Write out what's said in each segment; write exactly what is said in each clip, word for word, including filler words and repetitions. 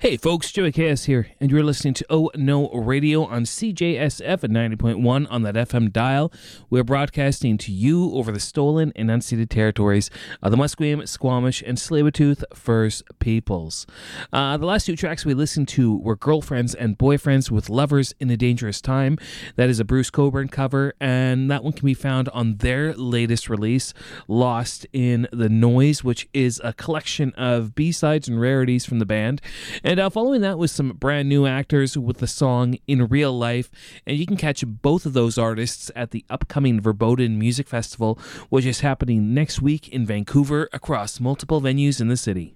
Hey folks, Joey K S here, and you're listening to Oh No Radio on C J S F at ninety point one on that F M dial. We're broadcasting to you over the stolen and unceded territories of the Musqueam, Squamish, and Tsleil-Waututh First Peoples. Uh, the last two tracks we listened to were Girlfriends and Boyfriends with Lovers in a Dangerous Time. That is a Bruce Cockburn cover, and that one can be found on their latest release, Lost in the Noise, which is a collection of B-sides and rarities from the band. And uh, following that was some brand new actors with the song In Real Life, and you can catch both of those artists at the upcoming Verboten Music Festival, which is happening next week in Vancouver across multiple venues in the city.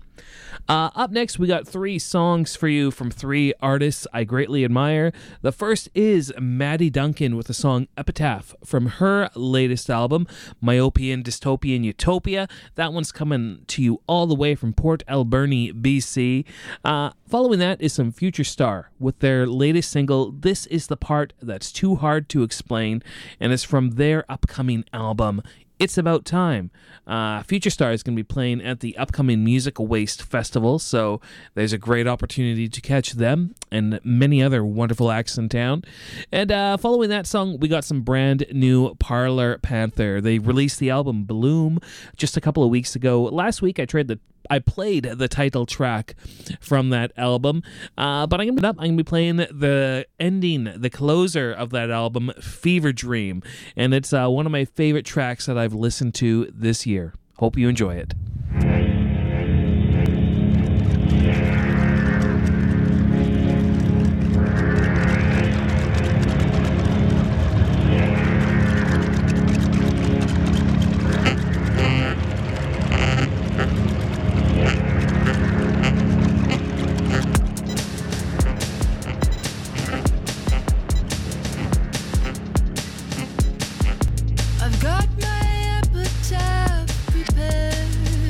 Uh, up next, we got three songs for you from three artists I greatly admire. The first is Maddie Duncan with the song Epitaph from her latest album, Myopian Dystopian Utopia. That one's coming to you all the way from Port Alberni, B C. Uh, following that is some Future Star with their latest single, This Is the Part That's Too Hard to Explain, and it's from their upcoming album, It's About Time. Uh, Future Star is going to be playing at the upcoming Music Waste Festival, so there's a great opportunity to catch them and many other wonderful acts in town. And uh, following that song, we got some brand new Parlor Panther. They released the album Bloom just a couple of weeks ago. Last week, I tried the I played the title track from that album, uh, but I'm gonna, I'm gonna be playing the ending, the closer of that album, Fever Dream, and it's uh, one of my favorite tracks that I've listened to this year. Hope you enjoy it. I've got my epitaph prepared.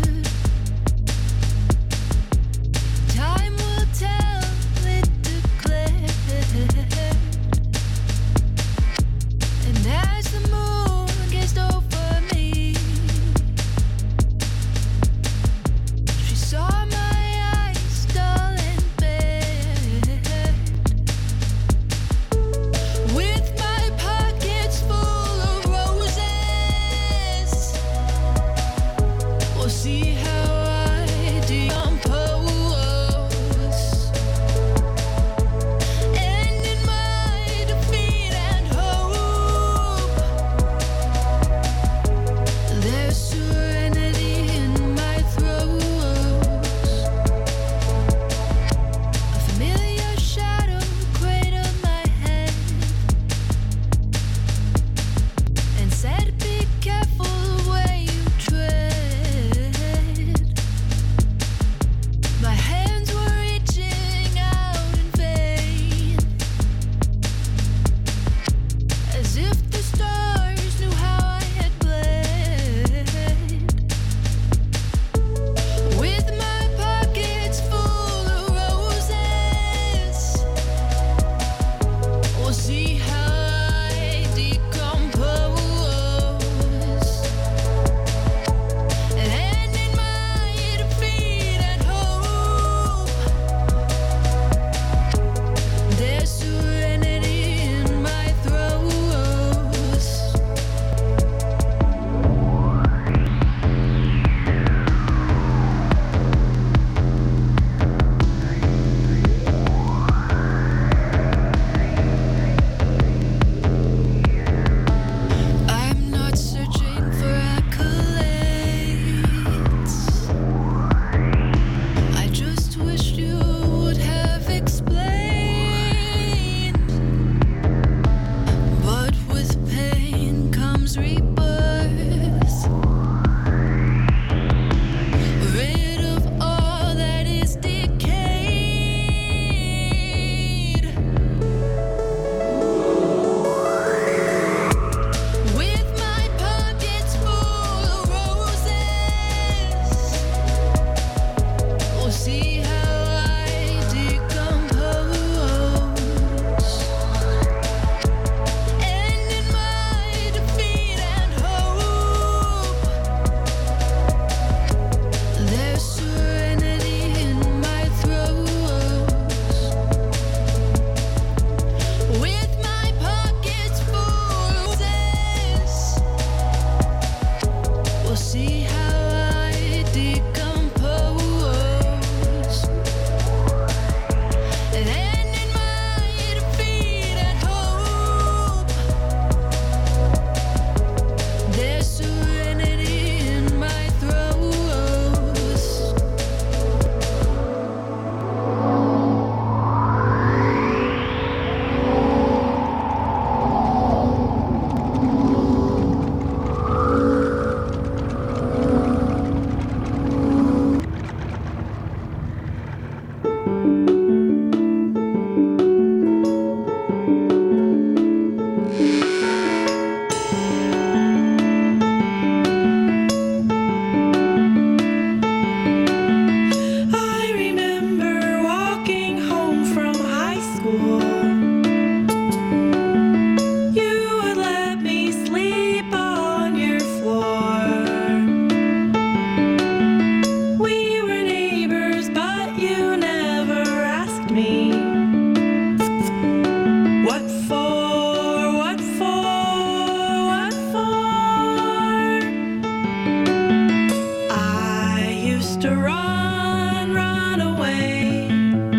to run, run away.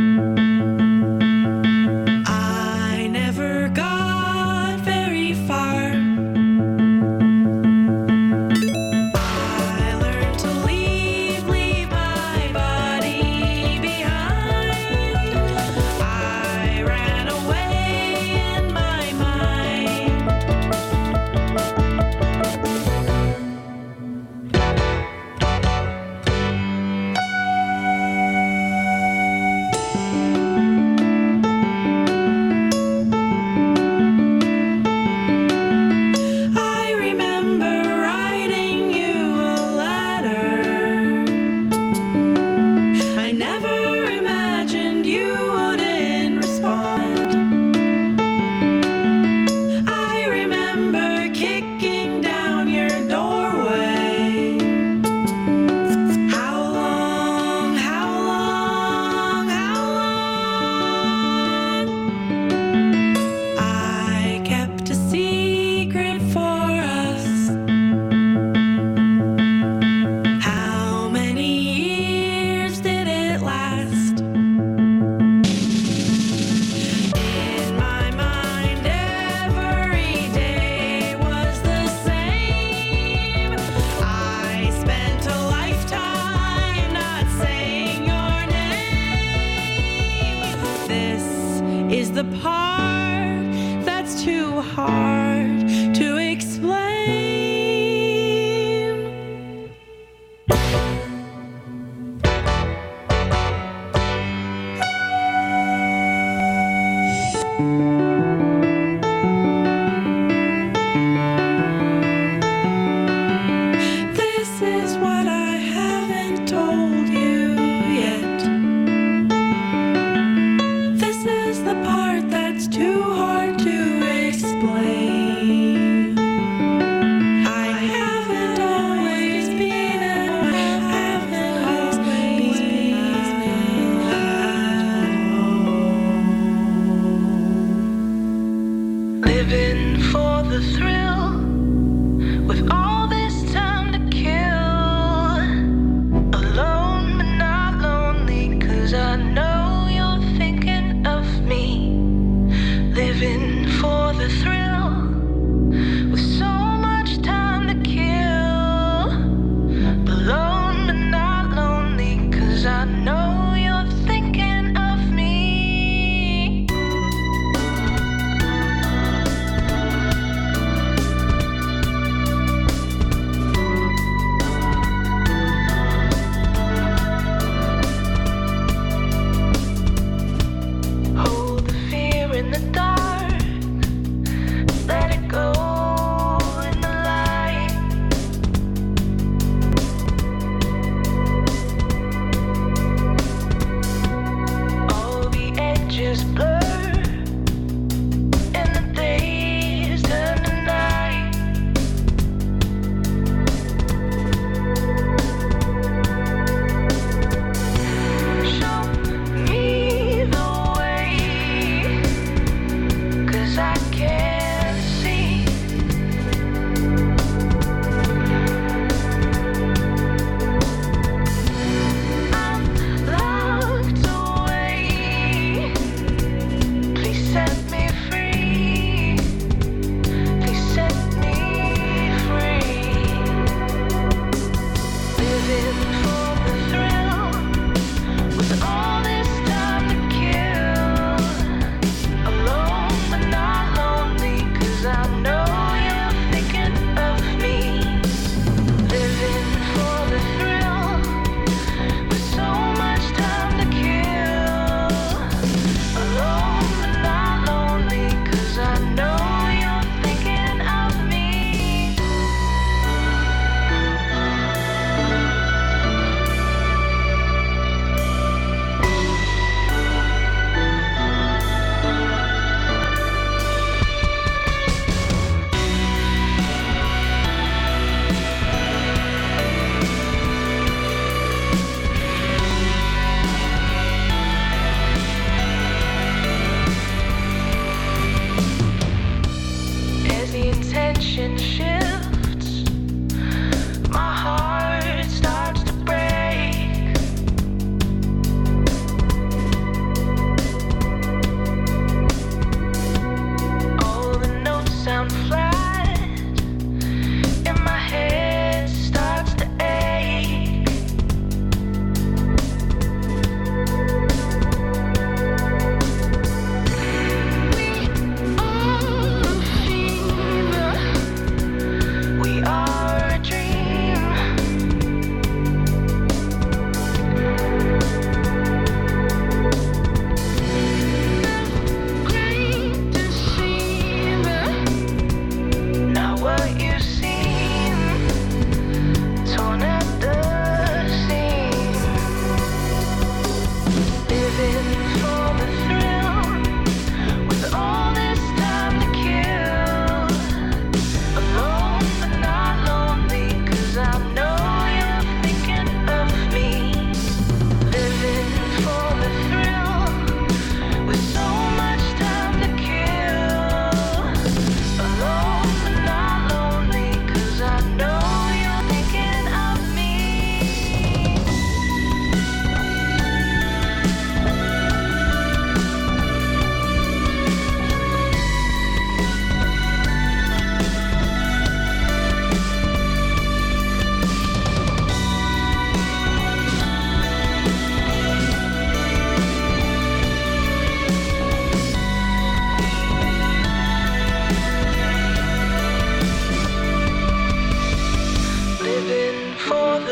I never got very far. I learned to leave, leave my body behind. I ran away in my mind.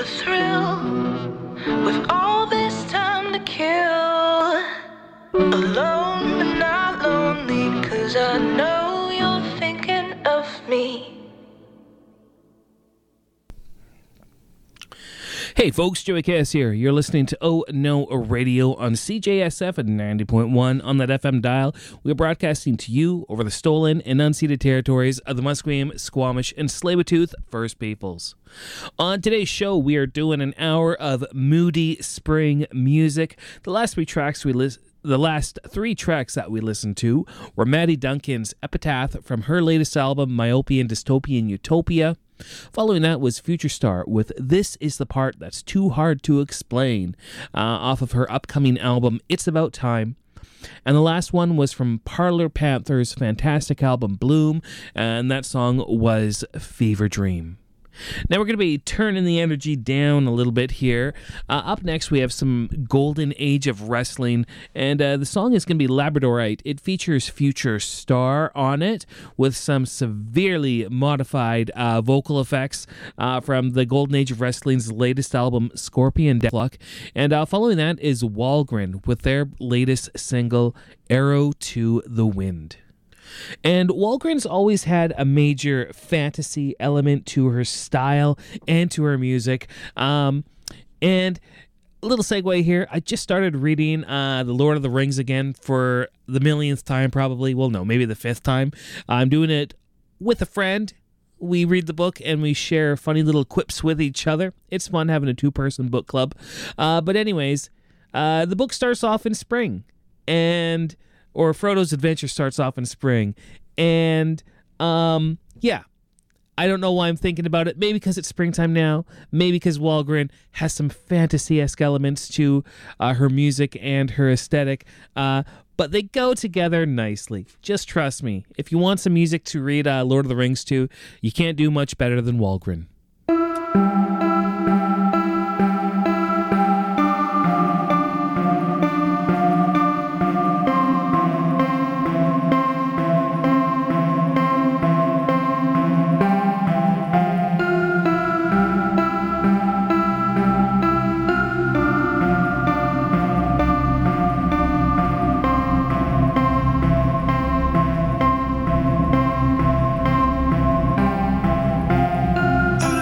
thrill with all this time to kill. Alone but not lonely, 'cause I know you're thinking of me. Hey folks, Joey Cass here. You're listening to Oh No Radio on C J S F at ninety point one on that F M dial. We're broadcasting to you over the stolen and unceded territories of the Musqueam, Squamish, and Tsleil-Waututh First Peoples. On today's show, we are doing an hour of moody spring music. The last three tracks we list. The last three tracks that we listened to were Maddie Duncan's Epitaph from her latest album, Myopian Dystopian Utopia. Following that was Future Star with This Is the Part That's Too Hard to Explain, uh, off of her upcoming album, It's About Time. And the last one was from Parlor Panther's fantastic album, Bloom, and that song was Fever Dream. Now we're going to be turning the energy down a little bit here. Uh, up next, we have some golden age of wrestling, and uh, the song is going to be Labradorite. It features Future Star on it with some severely modified uh, vocal effects uh, from the golden age of wrestling's latest album, Scorpion Deathlock. And uh, following that is Walgren with their latest single, Arrow to the Wind. And Walgren's always had a major fantasy element to her style and to her music. Um, and a little segue here. I just started reading uh, The Lord of the Rings again for the millionth time, probably. Well, no, maybe the fifth time. I'm doing it with a friend. We read the book and we share funny little quips with each other. It's fun having a two-person book club. Uh, but anyways, uh, the book starts off in spring. And... or Frodo's adventure starts off in spring. And, um, yeah, I don't know why I'm thinking about it. Maybe because it's springtime now. Maybe because Walgren has some fantasy-esque elements to uh, her music and her aesthetic. Uh, but they go together nicely. Just trust me. If you want some music to read uh, Lord of the Rings to, you can't do much better than Walgren. I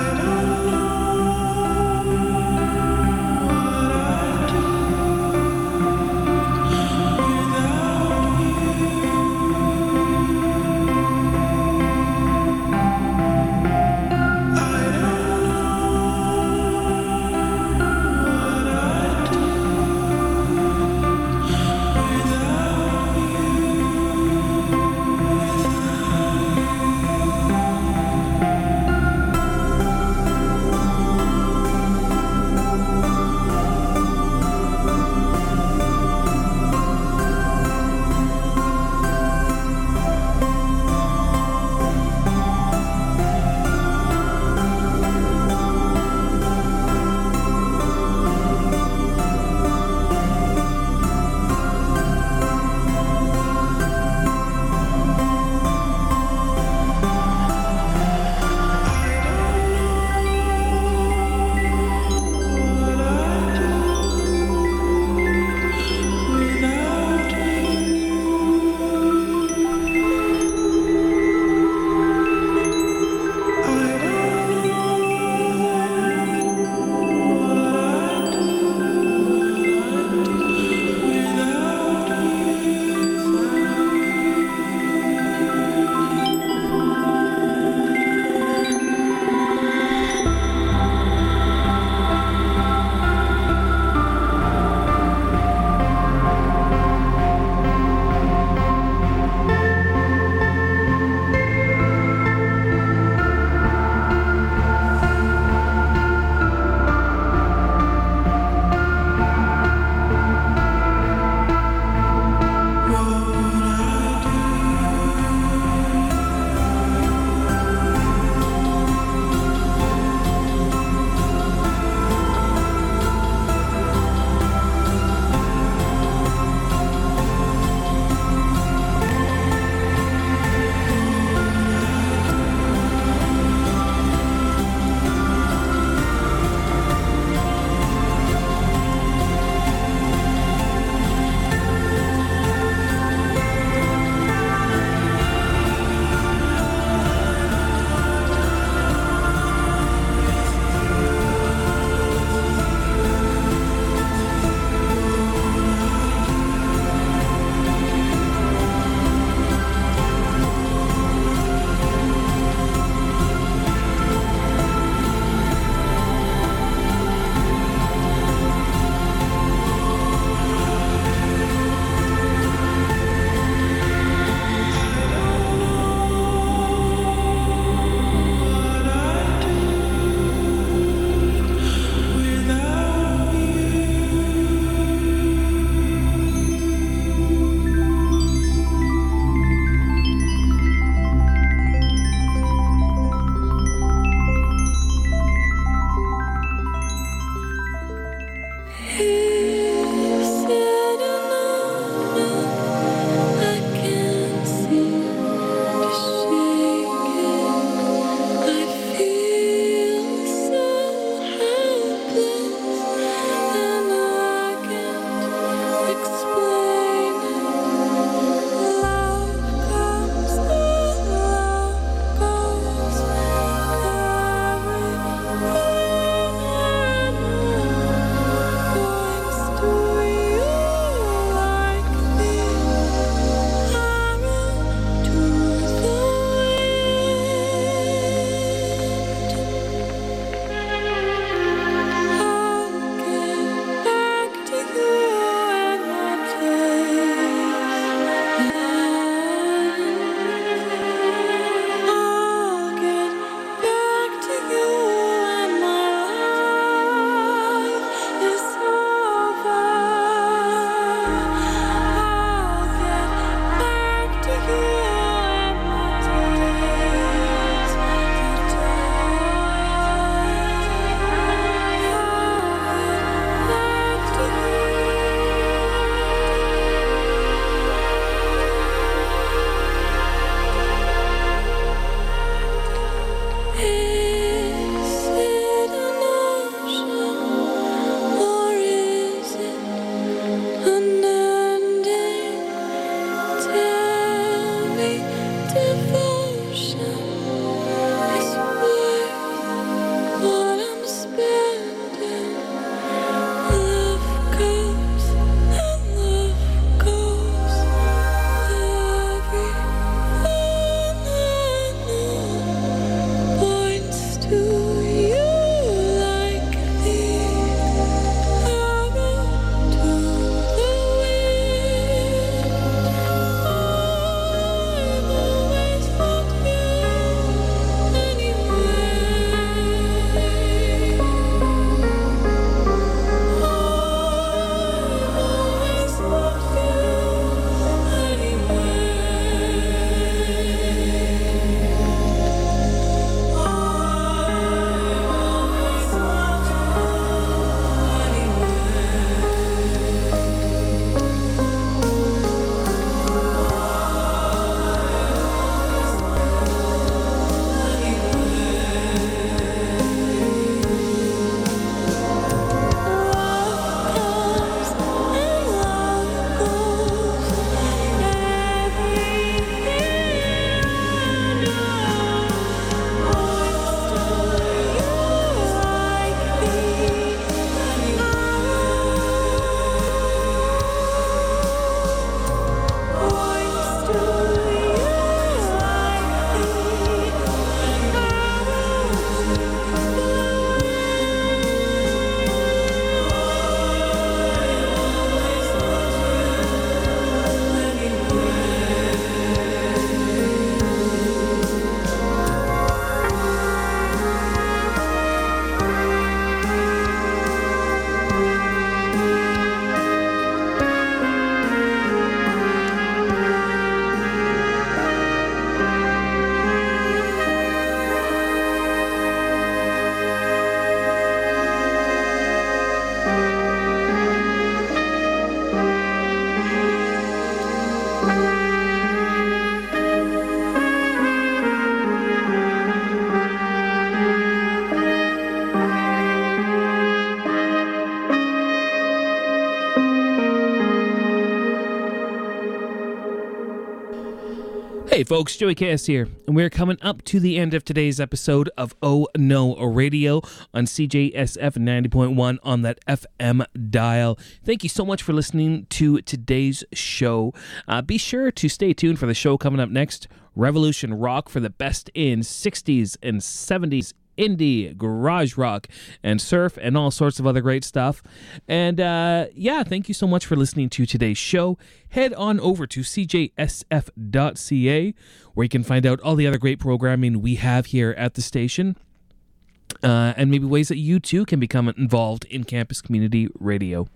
Hey folks, Joey Cass here, and we're coming up to the end of today's episode of Oh No Radio on C J S F ninety point one on that F M dial. Thank you so much for listening to today's show. Uh, be sure to stay tuned for the show coming up next, Revolution Rock, for the best in sixties and seventies indie, garage rock, and surf, and all sorts of other great stuff. And uh, yeah, thank you so much for listening to today's show. Head on over to c j s f dot c a, where you can find out all the other great programming we have here at the station, uh, and maybe ways that you too can become involved in campus community radio.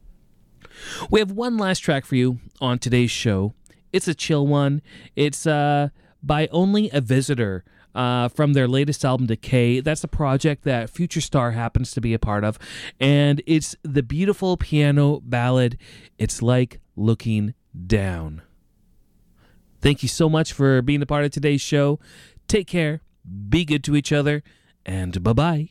We have one last track for you on today's show. It's a chill one. It's uh, by Only a Visitor. Uh, from their latest album, Decay. That's a project that Future Star happens to be a part of. And it's the beautiful piano ballad, It's Like Looking Down. Thank you so much for being a part of today's show. Take care, be good to each other, and bye-bye.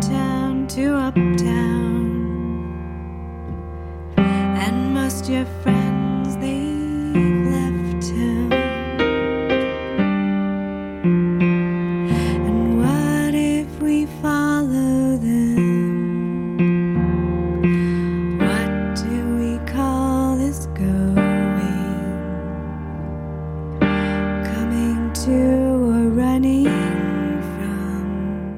your friend.